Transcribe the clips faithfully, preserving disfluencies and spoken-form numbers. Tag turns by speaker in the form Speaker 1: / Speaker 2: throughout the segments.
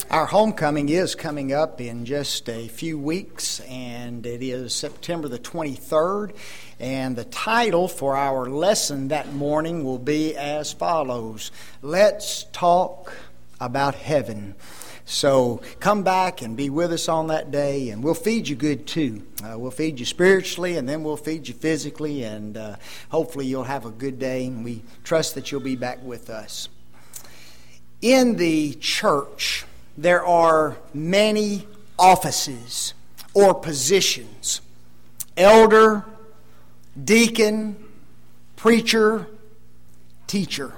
Speaker 1: Our homecoming is coming up in just a few weeks, and it is September the twenty-third. And the title for our lesson that morning will be as follows: Let's Talk About Heaven. So come back and be with us on that day, and we'll feed you good too. Uh, we'll feed you spiritually, and then we'll feed you physically, and uh, hopefully you'll have a good day, and we trust that you'll be back with us. In the church, there are many offices or positions: elder, deacon, preacher, teacher.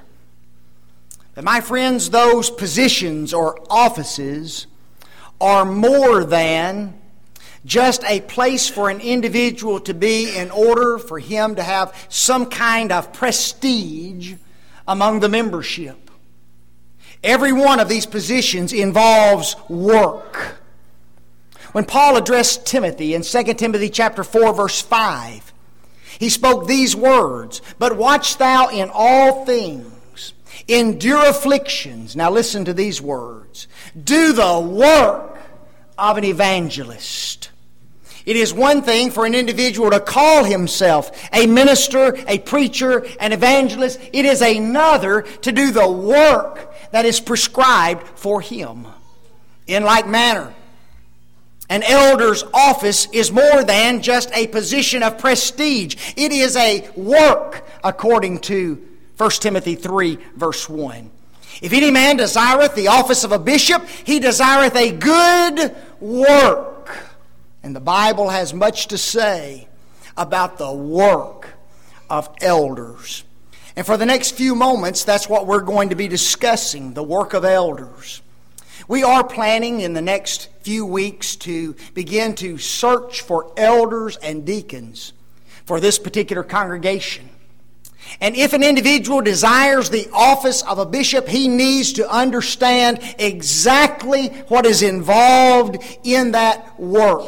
Speaker 1: But my friends, those positions or offices are more than just a place for an individual to be in order for him to have some kind of prestige among the membership. Every one of these positions involves work. When Paul addressed Timothy in Second Timothy chapter four, verse five, he spoke these words: "But watch thou in all things, endure afflictions." Now listen to these words: "Do the work of an evangelist." It is one thing for an individual to call himself a minister, a preacher, an evangelist. It is another to do the work that is prescribed for him. In like manner, an elder's office is more than just a position of prestige. It is a work, according to First Timothy three, verse one. "If any man desireth the office of a bishop, he desireth a good work." And the Bible has much to say about the work of elders. And for the next few moments, that's what we're going to be discussing, the work of elders. We are planning in the next few weeks to begin to search for elders and deacons for this particular congregation. And if an individual desires the office of a bishop, he needs to understand exactly what is involved in that work.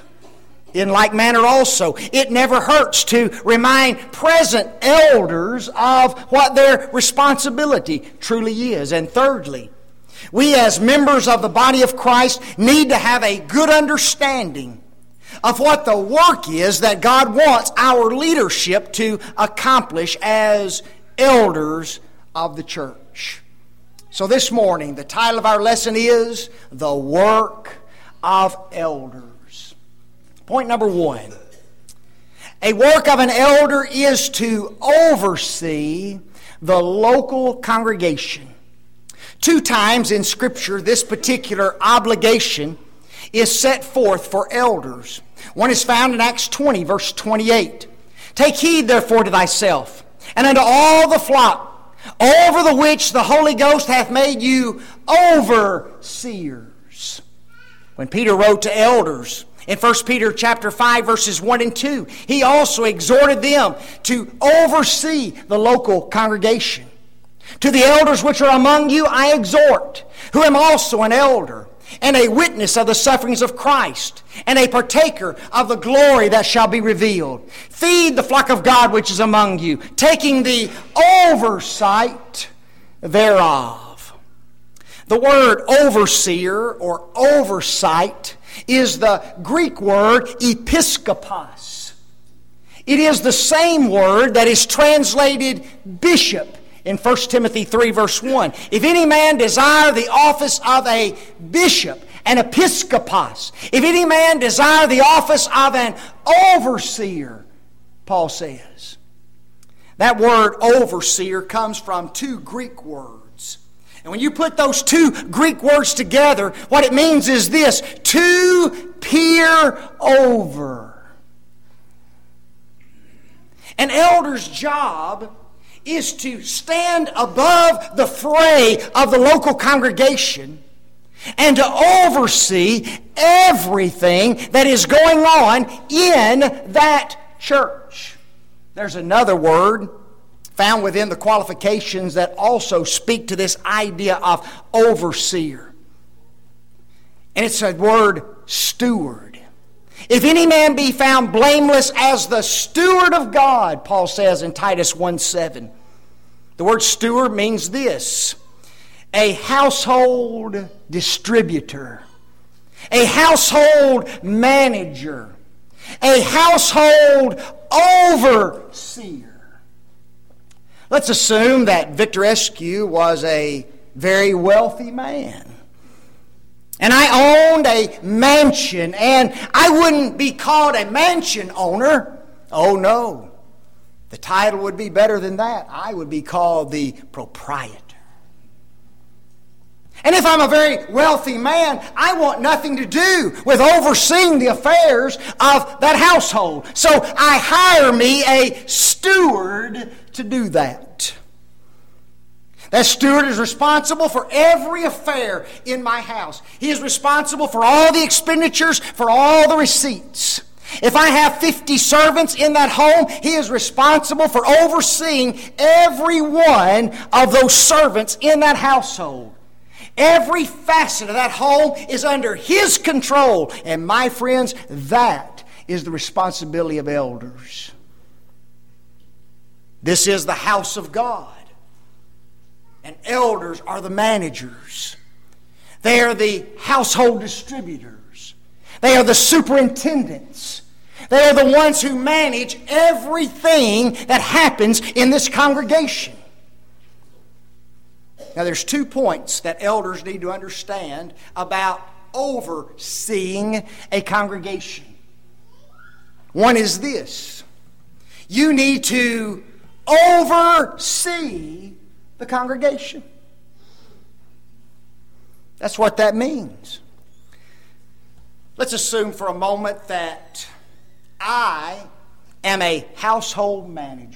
Speaker 1: In like manner also, it never hurts to remind present elders of what their responsibility truly is. And thirdly, we as members of the body of Christ need to have a good understanding of what the work is that God wants our leadership to accomplish as elders of the church. So this morning, the title of our lesson is The Work of Elders. Point number one. A work of an elder is to oversee the local congregation. Two times in Scripture, this particular obligation is set forth for elders. One is found in Acts twenty, verse twenty-eight. "Take heed therefore to thyself, and unto all the flock, over the which the Holy Ghost hath made you overseers." When Peter wrote to elders in First Peter chapter five, verses one and two, he also exhorted them to oversee the local congregation. "To the elders which are among you I exhort, who am also an elder, and a witness of the sufferings of Christ, and a partaker of the glory that shall be revealed. Feed the flock of God which is among you, taking the oversight thereof." The word overseer or oversight is the Greek word episkopos. It is the same word that is translated bishop in First Timothy three, verse one. "If any man desire the office of a bishop, an episkopos, if any man desire the office of an overseer," Paul says. That word overseer comes from two Greek words. And when you put those two Greek words together, what it means is this: to peer over. An elder's job is to stand above the fray of the local congregation and to oversee everything that is going on in that church. There's another word found within the qualifications that also speak to this idea of overseer. And it's a word steward. "If any man be found blameless as the steward of God," Paul says in Titus one seven. The word steward means this: a household distributor, a household manager, a household overseer. Let's assume that Victor Eskew was a very wealthy man. And I owned a mansion, and I wouldn't be called a mansion owner. Oh no. The title would be better than that. I would be called the proprietor. And if I'm a very wealthy man, I want nothing to do with overseeing the affairs of that household. So I hire me a steward to do that. That steward is responsible for every affair in my house. He is responsible for all the expenditures, for all the receipts. If I have fifty servants in that home, he is responsible for overseeing every one of those servants in that household. Every facet of that home is under his control. And my friends, that is the responsibility of elders. This is the house of God. And elders are the managers. They are the household distributors. They are the superintendents. They are the ones who manage everything that happens in this congregation. Now there's two points that elders need to understand about overseeing a congregation. One is this: you need to oversee the congregation. That's what that means. Let's assume for a moment that I am a household manager.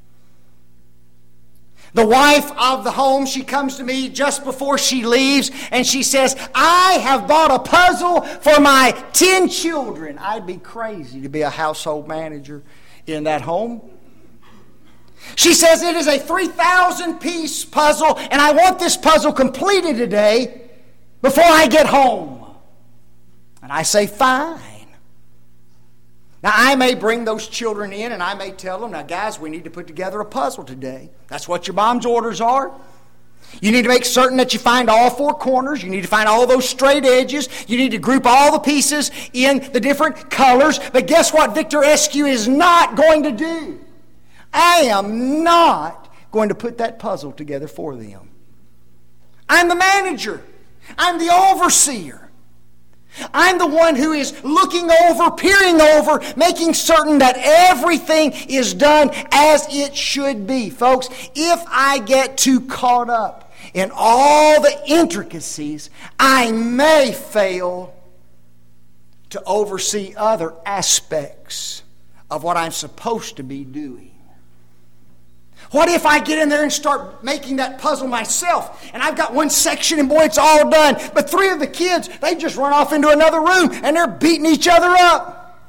Speaker 1: The wife of the home, she comes to me just before she leaves and she says, I have bought a puzzle for my ten children. I'd be crazy to be a household manager in that home. She says it is a three thousand piece puzzle and I want this puzzle completed today before I get home. And I say, fine. Now, I may bring those children in and I may tell them, now guys, we need to put together a puzzle today. That's what your mom's orders are. You need to make certain that you find all four corners. You need to find all those straight edges. You need to group all the pieces in the different colors. But guess what Victor Eskew is not going to do? I am not going to put that puzzle together for them. I'm the manager. I'm the overseer. I'm the one who is looking over, peering over, making certain that everything is done as it should be. Folks, if I get too caught up in all the intricacies, I may fail to oversee other aspects of what I'm supposed to be doing. What if I get in there and start making that puzzle myself? And I've got one section and boy, it's all done. But three of the kids, they just run off into another room and they're beating each other up.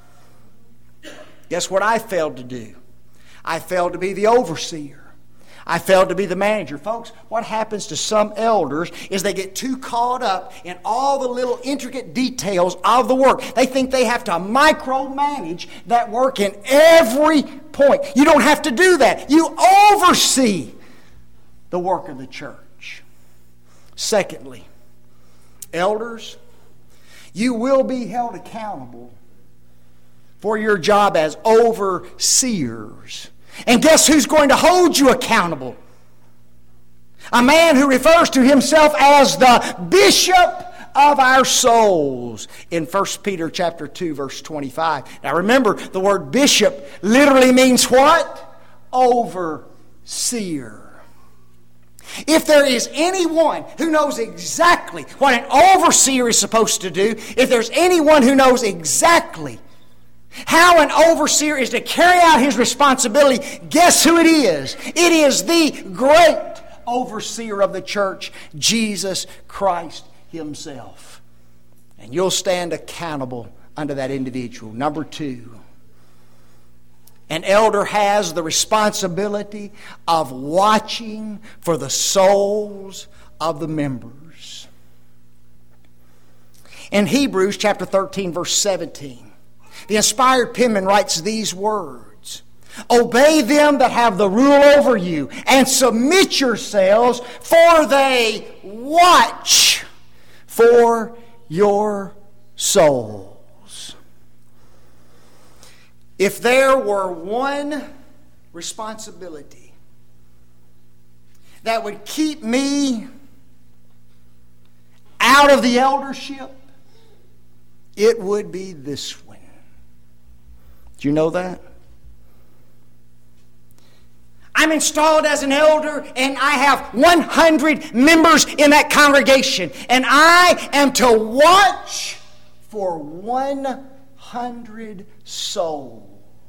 Speaker 1: Guess what I failed to do? I failed to be the overseer. I failed to be the manager. Folks, what happens to some elders is they get too caught up in all the little intricate details of the work. They think they have to micromanage that work in every point. You don't have to do that. You oversee the work of the church. Secondly, elders, you will be held accountable for your job as overseers. And guess who's going to hold you accountable? A man who refers to himself as the bishop of our souls in First Peter chapter two, verse twenty-five. Now remember, the word bishop literally means what? Overseer. If there is anyone who knows exactly what an overseer is supposed to do, if there's anyone who knows exactly how an overseer is to carry out his responsibility, guess who it is? It is the great overseer of the church, Jesus Christ himself. And you'll stand accountable unto that individual. Number two, an elder has the responsibility of watching for the souls of the members. In Hebrews chapter thirteen, verse seventeen, the inspired penman writes these words: Obey them that have the rule over you, and submit yourselves, for they watch for your souls. If there were one responsibility that would keep me out of the eldership, it would be this one. Do you know that? I'm installed as an elder, and I have one hundred members in that congregation, and I am to watch for one hundred souls.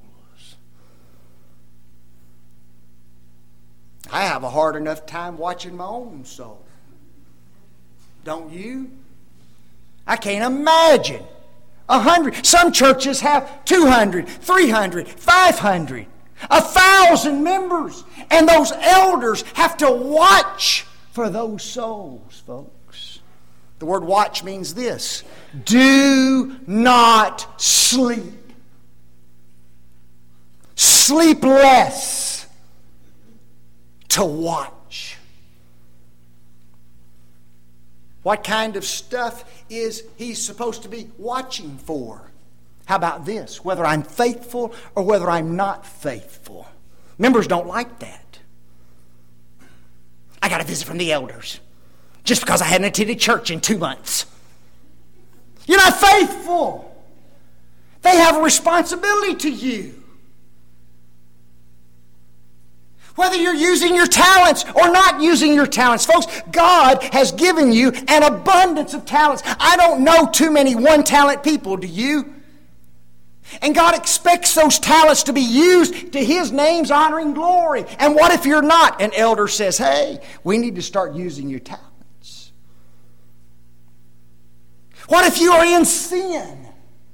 Speaker 1: I have a hard enough time watching my own soul. Don't you? I can't imagine. A hundred. Some churches have two hundred, three hundred, five hundred, a thousand members. And those elders have to watch for those souls, folks. The word watch means this: do not sleep. Sleep less to watch. What kind of stuff is he supposed to be watching for? How about this? Whether I'm faithful or whether I'm not faithful. Members don't like that. I got a visit from the elders just because I hadn't attended church in two months. You're not faithful. They have a responsibility to you. Whether you're using your talents or not using your talents. Folks, God has given you an abundance of talents. I don't know too many one-talent people, do you? And God expects those talents to be used to His name's honor and glory. And what if you're not? An elder says, hey, we need to start using your talents. What if you are in sin?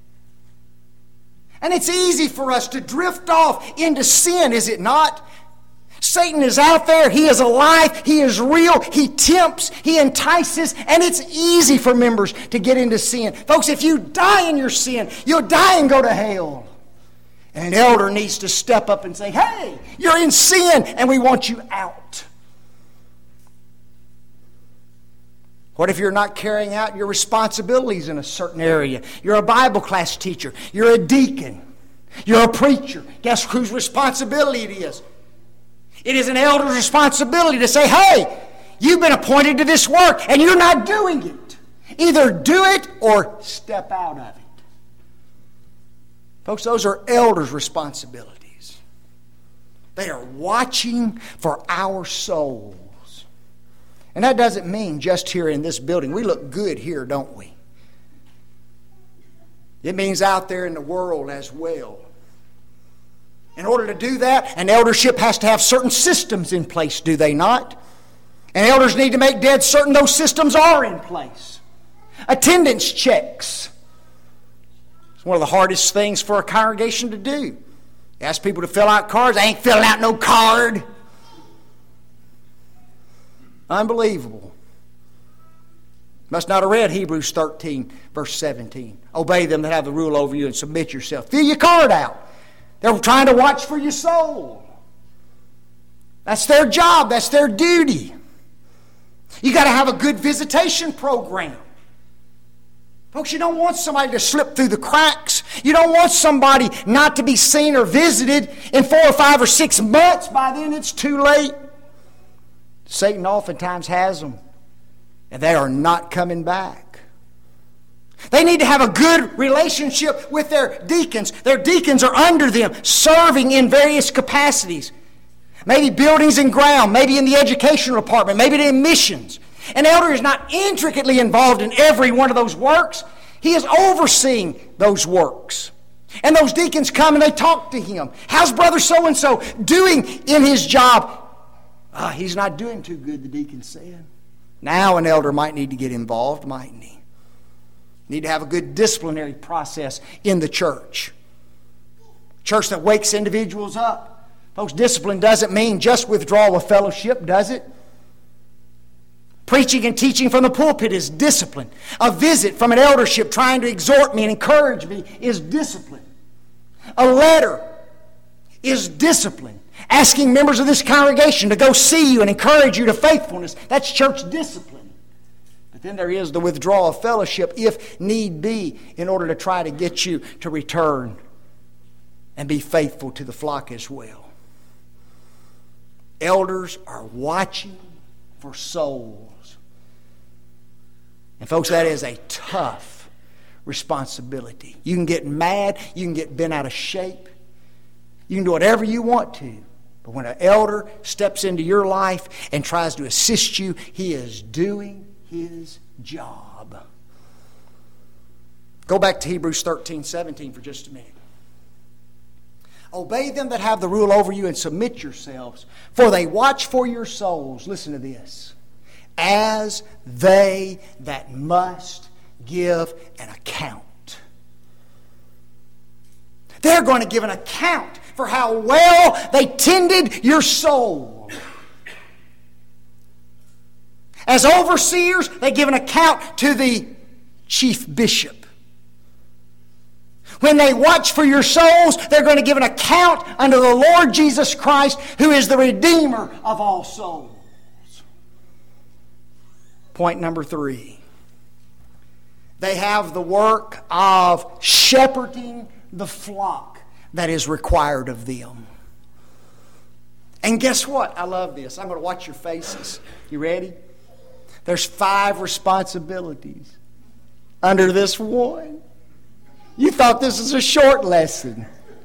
Speaker 1: And it's easy for us to drift off into sin, is it not? Satan is out there. He is alive. He is real. He tempts. He entices. And it's easy for members to get into sin. Folks, if you die in your sin, you'll die and go to hell. And an elder needs to step up and say, hey, you're in sin and we want you out. What if you're not carrying out your responsibilities in a certain area? You're a Bible class teacher. You're a deacon. You're a preacher. Guess whose responsibility it is? It is an elder's responsibility to say, hey, you've been appointed to this work and you're not doing it. Either do it or step out of it. Folks, those are elders' responsibilities. They are watching for our souls. And that doesn't mean just here in this building. We look good here, don't we? It means out there in the world as well. In order to do that, an eldership has to have certain systems in place, do they not? And elders need to make dead certain those systems are in place. Attendance checks. It's one of the hardest things for a congregation to do. You ask people to fill out cards. I ain't filling out no card. Unbelievable. Must not have read Hebrews thirteen, verse seventeen. Obey them that have the rule over you and submit yourself. Fill your card out. They're trying to watch for your soul. That's their job. That's their duty. You got to have a good visitation program. Folks, you don't want somebody to slip through the cracks. You don't want somebody not to be seen or visited in four or five or six months. By then it's too late. Satan oftentimes has them, and they are not coming back. They need to have a good relationship with their deacons. Their deacons are under them, serving in various capacities. Maybe buildings and ground, maybe in the educational department, maybe in missions. An elder is not intricately involved in every one of those works. He is overseeing those works. And those deacons come and they talk to him. How's brother so-and-so doing in his job? Ah, he's not doing too good, the deacon said. Now an elder might need to get involved, mightn't he? Need to have a good disciplinary process in the church. Church that wakes individuals up. Folks, discipline doesn't mean just withdrawal of fellowship, does it? Preaching and teaching from the pulpit is discipline. A visit from an eldership trying to exhort me and encourage me is discipline. A letter is discipline. Asking members of this congregation to go see you and encourage you to faithfulness. That's church discipline. But then there is the withdrawal of fellowship if need be in order to try to get you to return and be faithful to the flock as well. Elders are watching for souls. And folks, that is a tough responsibility. You can get mad. You can get bent out of shape. You can do whatever you want to. But when an elder steps into your life and tries to assist you, he is doing his job. Go back to Hebrews thirteen seventeen for just a minute. Obey them that have the rule over you and submit yourselves, for they watch for your souls. Listen to this. As they that must give an account. They're going to give an account for how well they tended your soul. As overseers, they give an account to the chief bishop. When they watch for your souls, they're going to give an account unto the Lord Jesus Christ, who is the Redeemer of all souls. Point number three. They have the work of shepherding the flock that is required of them. And guess what? I love this. I'm going to watch your faces. You ready? There's five responsibilities under this one. You thought this was a short lesson.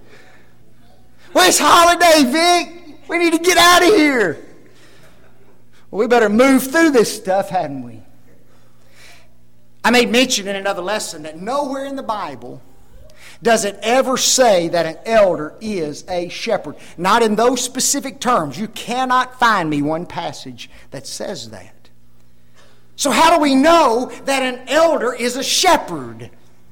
Speaker 1: Well, it's holiday, Vic. We need to get out of here. Well, we better move through this stuff, hadn't we? I made mention in another lesson that nowhere in the Bible does it ever say that an elder is a shepherd. Not in those specific terms. You cannot find me one passage that says that. So how do we know that an elder is a shepherd?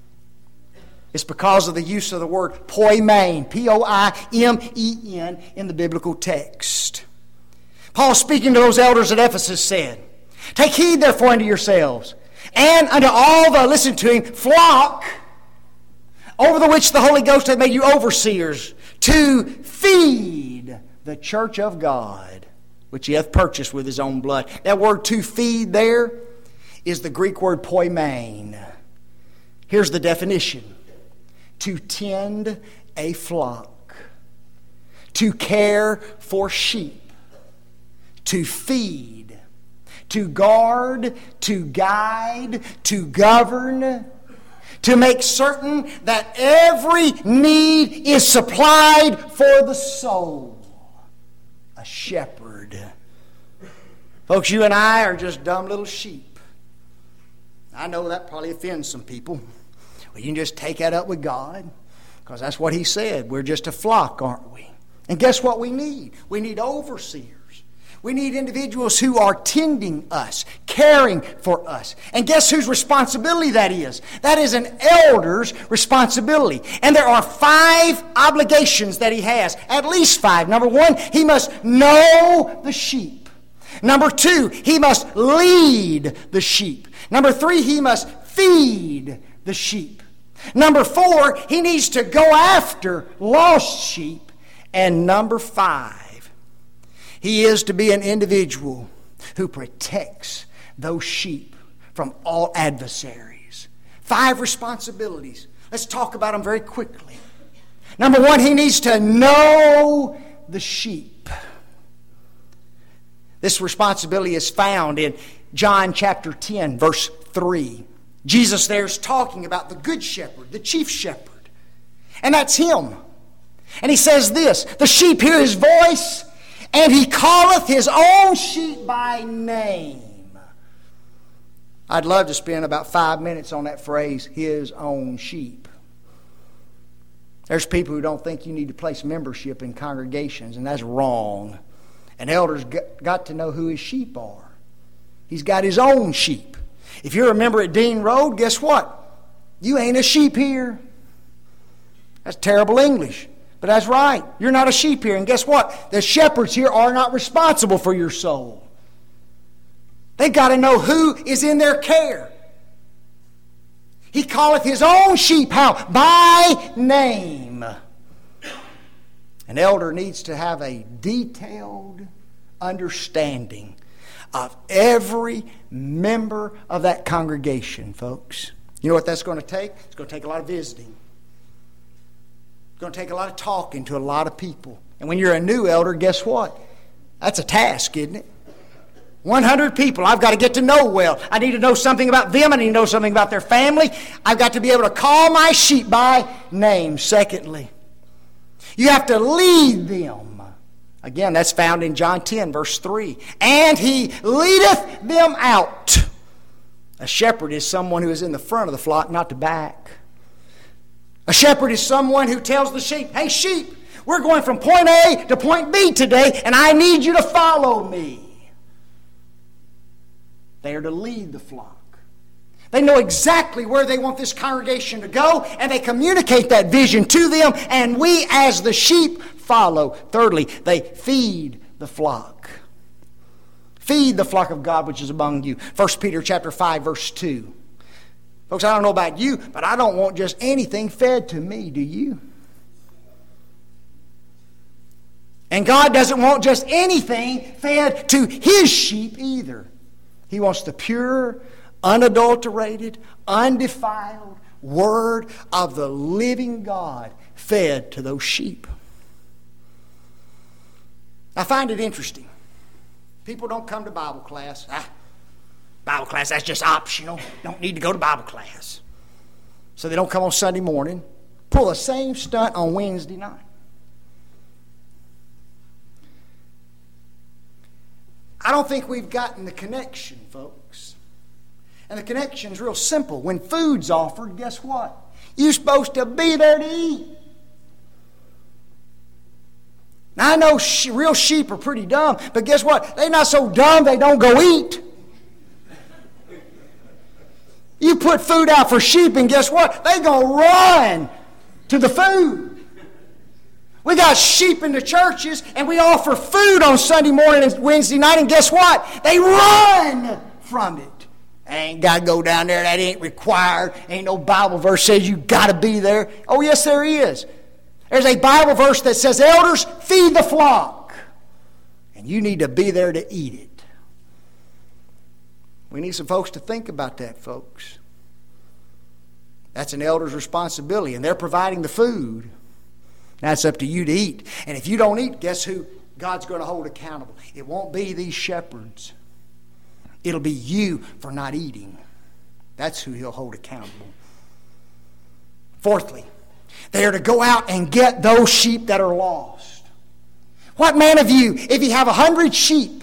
Speaker 1: It's because of the use of the word poimen, P O I M E N, in the biblical text. Paul, speaking to those elders at Ephesus, said, "Take heed therefore unto yourselves, and unto all the," listen to him, "flock, over the which the Holy Ghost hath made you overseers, to feed the church of God, which he hath purchased with his own blood." That word "to feed" there is the Greek word poimen. Here's the definition. To tend a flock. To care for sheep. To feed. To guard. To guide. To govern. To make certain that every need is supplied for the soul. A shepherd. Folks, you and I are just dumb little sheep. I know that probably offends some people. Well, you can just take that up with God, because that's what he said. We're just a flock, aren't we? And guess what we need? We need overseers. We need individuals who are tending us, caring for us. And guess whose responsibility that is? That is an elder's responsibility. And there are five obligations that he has, at least five. Number one, he must know the sheep. Number two, he must lead the sheep. Number three, he must feed the sheep. Number four, he needs to go after lost sheep. And number five, he is to be an individual who protects those sheep from all adversaries. Five responsibilities. Let's talk about them very quickly. Number one, he needs to know the sheep. This responsibility is found in John chapter ten, verse three. Jesus there is talking about the good shepherd, the chief shepherd. And that's him. And he says this, "The sheep hear his voice, and he calleth his own sheep by name." I'd love to spend about five minutes on that phrase, his own sheep. There's people who don't think you need to place membership in congregations, and that's wrong. An elder's got to know who his sheep are. He's got his own sheep. If you're a member at Dean Road, guess what? You ain't a sheep here. That's terrible English, but that's right. You're not a sheep here. And guess what? The shepherds here are not responsible for your soul. They've got to know who is in their care. He calleth his own sheep how? By name. An elder needs to have a detailed understanding of every member of that congregation, folks. You know what that's going to take? It's going to take a lot of visiting. It's going to take a lot of talking to a lot of people. And when you're a new elder, guess what? That's a task, isn't it? one hundred people I've got to get to know well. I need to know something about them. I need to know something about their family. I've got to be able to call my sheep by name. Secondly, you have to lead them. Again, that's found in John ten, verse three. And he leadeth them out. A shepherd is someone who is in the front of the flock, not the back. A shepherd is someone who tells the sheep, hey sheep, we're going from point A to point B today, and I need you to follow me. They are to lead the flock. They know exactly where they want this congregation to go, and they communicate that vision to them, and we as the sheep follow. Thirdly, they feed the flock. Feed the flock of God which is among you. First Peter chapter five, verse two. Folks, I don't know about you, but I don't want just anything fed to me, do you? And God doesn't want just anything fed to His sheep either. He wants the pure, unadulterated, undefiled Word of the living God fed to those sheep. I find it interesting. People don't come to Bible class. Ah, Bible class, that's just optional. Don't need to go to Bible class. So they don't come on Sunday morning. Pull the same stunt on Wednesday night. I don't think we've gotten the connection, folks. And the connection's real simple. When food's offered, guess what? You're supposed to be there to eat. Now, I know she, real sheep are pretty dumb, but guess what? They're not so dumb they don't go eat. You put food out for sheep, and guess what? They gonna run to the food. We got sheep in the churches, and we offer food on Sunday morning and Wednesday night, and guess what? They run from it. I ain't got to go down there. That ain't required. Ain't no Bible verse says you got to be there. Oh, yes, there is. There's a Bible verse that says, elders, feed the flock. And you need to be there to eat it. We need some folks to think about that, folks. That's an elder's responsibility, and they're providing the food. Now it's up to you to eat. And if you don't eat, guess who God's going to hold accountable? It won't be these shepherds. It'll be you for not eating. That's who He'll hold accountable. Fourthly, they are to go out and get those sheep that are lost. What man of you, if he have a hundred sheep,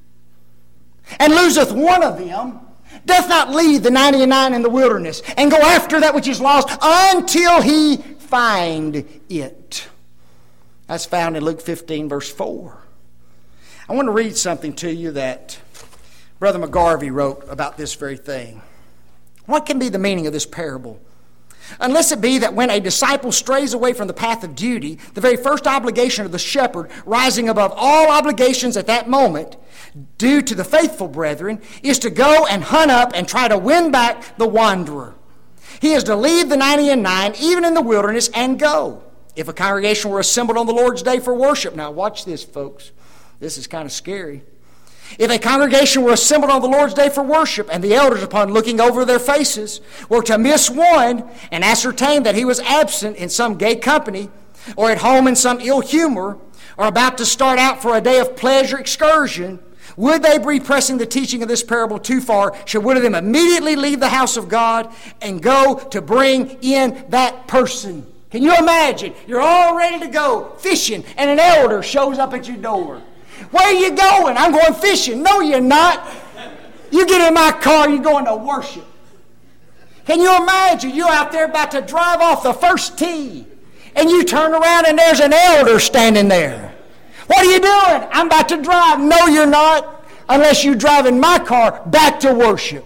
Speaker 1: and loseth one of them, doth not leave the ninety and nine in the wilderness, and go after that which is lost until he find it? That's found in Luke fifteen, verse four. I want to read something to you that Brother McGarvey wrote about this very thing. What can be the meaning of this parable? Unless it be that when a disciple strays away from the path of duty, the very first obligation of the shepherd, rising above all obligations at that moment, due to the faithful brethren, is to go and hunt up and try to win back the wanderer. He is to leave the ninety and nine, even in the wilderness, and go. If a congregation were assembled on the Lord's day for worship, now watch this, folks. This is kind of scary. If a congregation were assembled on the Lord's day for worship, and the elders, upon looking over their faces, were to miss one and ascertain that he was absent in some gay company, or at home in some ill humor, or about to start out for a day of pleasure excursion, would they be pressing the teaching of this parable too far? Should one of them immediately leave the house of God and go to bring in that person? Can you imagine? You're all ready to go fishing, and an elder shows up at your door. Where are you going? I'm going fishing. No, you're not. You get in my car, you're going to worship. Can you imagine? You're out there about to drive off the first tee, and you turn around and there's an elder standing there. What are you doing? I'm about to drive. No, you're not, unless you drive in my car back to worship.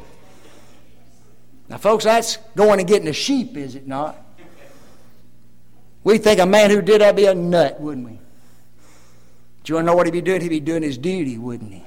Speaker 1: Now, folks, that's going and getting a sheep, is it not? We think a man who did that would be a nut, wouldn't we? Do you want to know what he'd be doing? He'd be doing his duty, wouldn't he?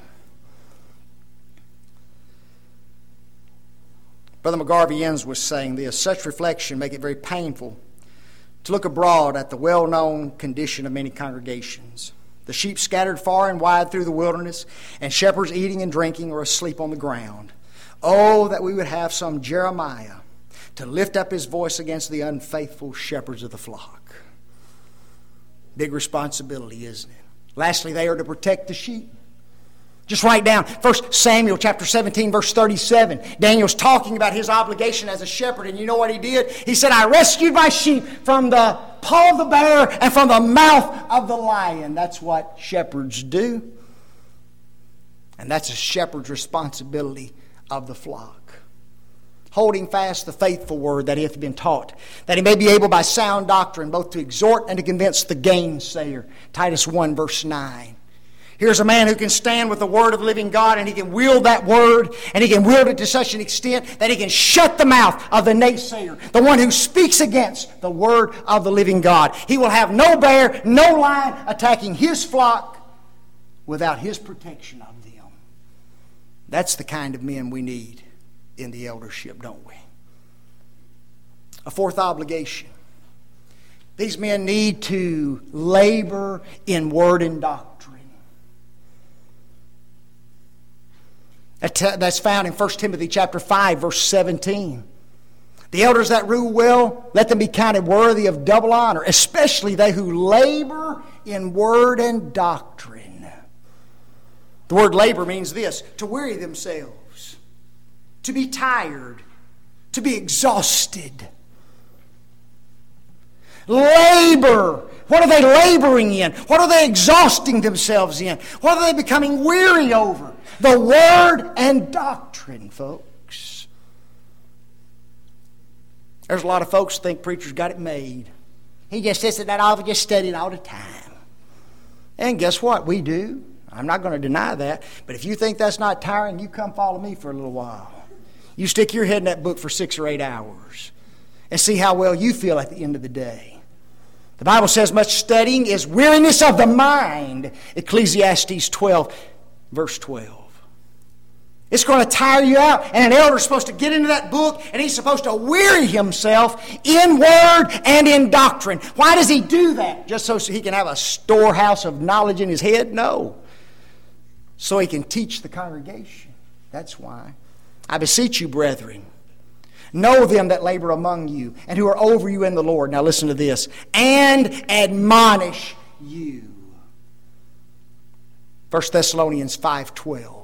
Speaker 1: Brother McGarvey ends with saying this: such reflection make it very painful to look abroad at the well-known condition of many congregations. The sheep scattered far and wide through the wilderness, and shepherds eating and drinking or asleep on the ground. Oh, that we would have some Jeremiah to lift up his voice against the unfaithful shepherds of the flock. Big responsibility, isn't it? Lastly, they are to protect the sheep. Just write down First Samuel chapter seventeen, verse thirty-seven. Daniel's talking about his obligation as a shepherd, and you know what he did? He said, I rescued my sheep from the paw of the bear and from the mouth of the lion. That's what shepherds do. And that's a shepherd's responsibility of the flock. Holding fast the faithful word that he hath been taught, that he may be able by sound doctrine both to exhort and to convince the gainsayer. Titus one, verse nine. Here's a man who can stand with the word of the living God, and he can wield that word, and he can wield it to such an extent that he can shut the mouth of the naysayer, the one who speaks against the word of the living God. He will have no bear, no lion attacking his flock without his protection of them. That's the kind of men we need in the eldership, don't we? A fourth obligation. These men need to labor in word and doctrine. That's found in First Timothy chapter five, verse seventeen. The elders that rule well, let them be counted worthy of double honor, especially they who labor in word and doctrine. The word labor means this: to weary themselves, to be tired, to be exhausted. Labor. What are they laboring in? What are they exhausting themselves in? What are they becoming weary over? The word and doctrine, folks. There's a lot of folks who think preachers got it made. He just sits at that office just studying all the time. And guess what? We do. I'm not going to deny that. But if you think that's not tiring, you come follow me for a little while. You stick your head in that book for six or eight hours and see how well you feel at the end of the day. The Bible says much studying is weariness of the mind. Ecclesiastes twelve, verse twelve. It's going to tire you out. And an elder is supposed to get into that book, and he's supposed to weary himself in word and in doctrine. Why does he do that? Just so he can have a storehouse of knowledge in his head? No. So he can teach the congregation. That's why. I beseech you, brethren, know them that labor among you and who are over you in the Lord. Now listen to this. And admonish you. First Thessalonians five twelve.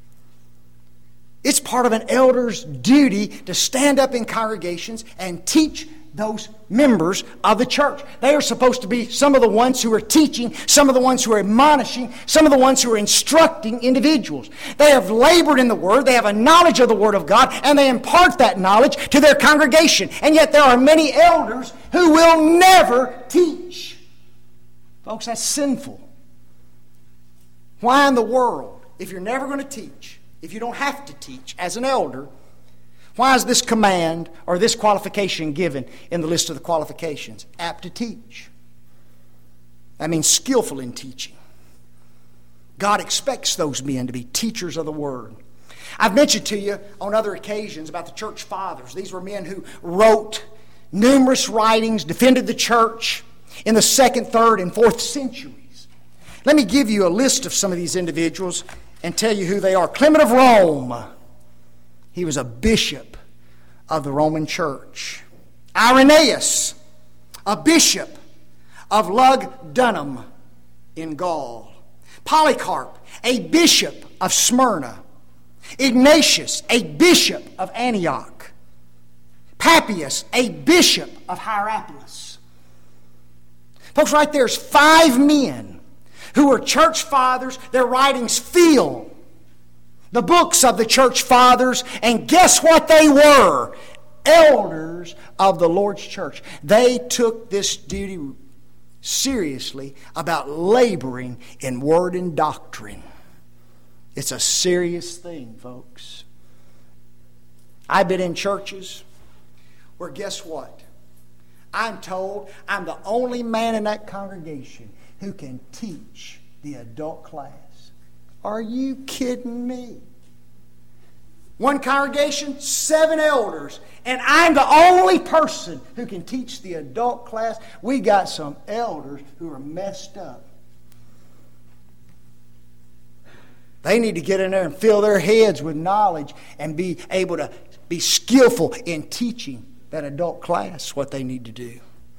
Speaker 1: It's part of an elder's duty to stand up in congregations and teach those members of the church. They are supposed to be some of the ones who are teaching, some of the ones who are admonishing, some of the ones who are instructing individuals. They have labored in the Word, they have a knowledge of the Word of God, and they impart that knowledge to their congregation. And yet there are many elders who will never teach. Folks, that's sinful. Why in the world, if you're never going to teach, if you don't have to teach as an elder, why is this command or this qualification given in the list of the qualifications? Apt to teach. That means skillful in teaching. God expects those men to be teachers of the Word. I've mentioned to you on other occasions about the church fathers. These were men who wrote numerous writings, defended the church in the second, third, and fourth centuries. Let me give you a list of some of these individuals and tell you who they are. Clement of Rome. He was a bishop of the Roman Church. Irenaeus, a bishop of Lugdunum in Gaul. Polycarp, a bishop of Smyrna. Ignatius, a bishop of Antioch. Papias, a bishop of Hierapolis. Folks, right there's five men who were church fathers. Their writings fill the books of the church fathers, and guess what they were? Elders of the Lord's church. They took this duty seriously about laboring in word and doctrine. It's a serious thing, folks. I've been in churches where, guess what? I'm told I'm the only man in that congregation who can teach the adult class. Are you kidding me? One congregation, seven elders. And I'm the only person who can teach the adult class. We got some elders who are messed up. They need to get in there and fill their heads with knowledge and be able to be skillful in teaching that adult class what they need to do.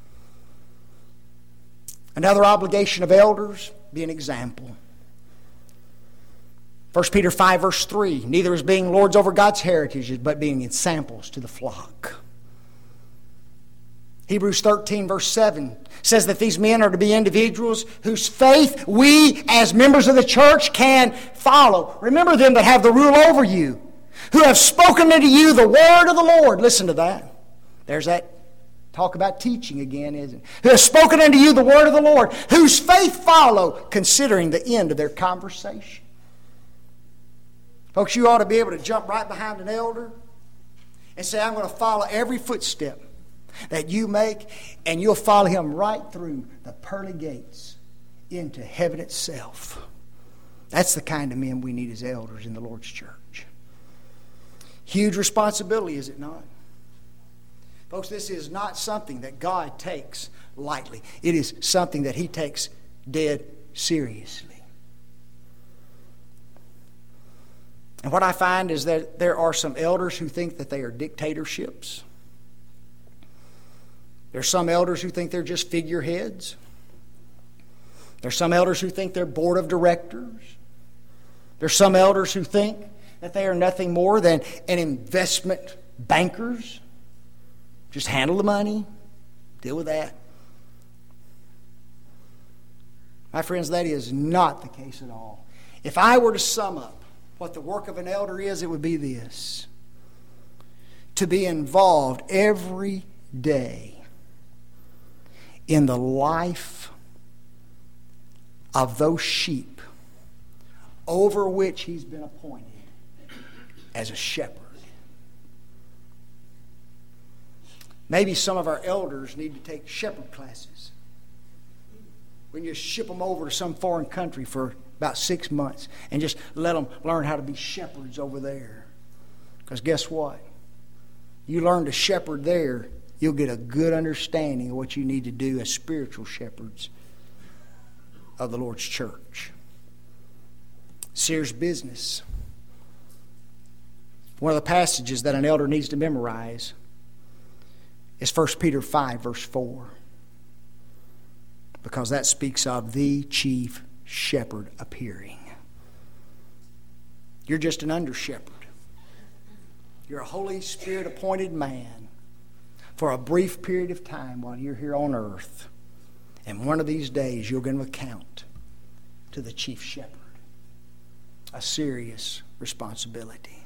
Speaker 1: Another obligation of elders, be an example. First Peter five verse three, neither as being lords over God's heritage, but being examples to the flock. Hebrews thirteen verse seven says that these men are to be individuals whose faith we as members of the church can follow. Remember them that have the rule over you, who have spoken unto you the word of the Lord. Listen to that. There's that talk about teaching again, isn't it? Who have spoken unto you the word of the Lord, whose faith follow, considering the end of their conversation. Folks, you ought to be able to jump right behind an elder and say, I'm going to follow every footstep that you make, and you'll follow him right through the pearly gates into heaven itself. That's the kind of men we need as elders in the Lord's church. Huge responsibility, is it not? Folks, this is not something that God takes lightly. It is something that He takes dead seriously. And what I find is that there are some elders who think that they are dictatorships. There's some elders who think they're just figureheads. There's some elders who think they're board of directors. There's some elders who think that they are nothing more than an investment bankers. Just handle the money, deal with that. My friends, that is not the case at all. If I were to sum up what the work of an elder is, it would be this: to be involved every day in the life of those sheep over which he's been appointed as a shepherd. Maybe some of our elders need to take shepherd classes. We can just ship them over to some foreign country for about six months and just let them learn how to be shepherds over there. Because guess what? You learn to shepherd there, you'll get a good understanding of what you need to do as spiritual shepherds of the Lord's church. Serious business. One of the passages that an elder needs to memorize is First Peter five, verse four. Because that speaks of the chief shepherd appearing. You're just an under-shepherd. You're a Holy Spirit-appointed man for a brief period of time while you're here on earth. And one of these days you'll give an account to the chief shepherd. A serious responsibility.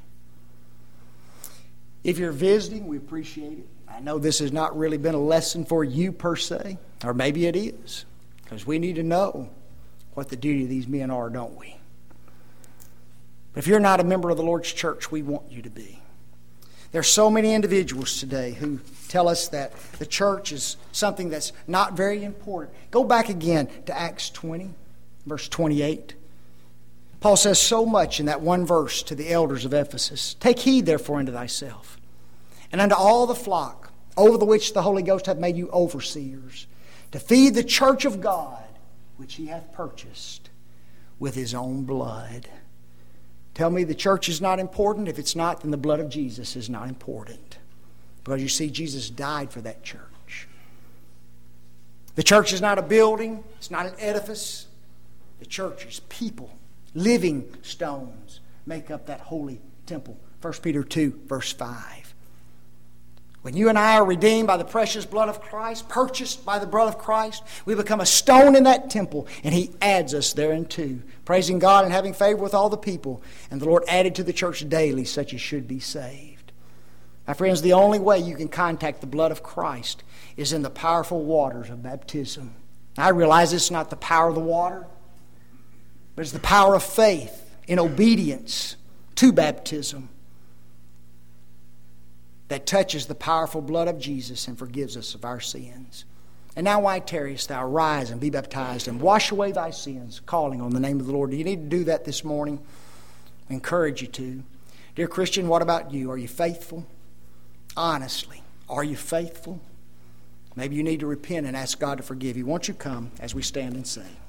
Speaker 1: If you're visiting, we appreciate it. I know this has not really been a lesson for you per se, or maybe it is, because we need to know what the duty of these men are, don't we? But if you're not a member of the Lord's church, we want you to be. There are so many individuals today who tell us that the church is something that's not very important. Go back again to Acts twenty, verse twenty-eight. Paul says so much in that one verse to the elders of Ephesus. Take heed, therefore, unto thyself, and unto all the flock, over the which the Holy Ghost hath made you overseers, to feed the church of God, which He hath purchased with His own blood. Tell me the church is not important. If it's not, then the blood of Jesus is not important. Because you see, Jesus died for that church. The church is not a building. It's not an edifice. The church is people. Living stones make up that holy temple. First Peter two, verse five. When you and I are redeemed by the precious blood of Christ, purchased by the blood of Christ, we become a stone in that temple, and He adds us thereunto, praising God and having favor with all the people. And the Lord added to the church daily such as should be saved. My friends, the only way you can contact the blood of Christ is in the powerful waters of baptism. I realize it's not the power of the water, but it's the power of faith in obedience to baptism that touches the powerful blood of Jesus and forgives us of our sins. And now why tarriest thou? Rise and be baptized and wash away thy sins, calling on the name of the Lord. Do you need to do that this morning? I encourage you to. Dear Christian, what about you? Are you faithful? Honestly, are you faithful? Maybe you need to repent and ask God to forgive you. Won't you come as we stand and sing?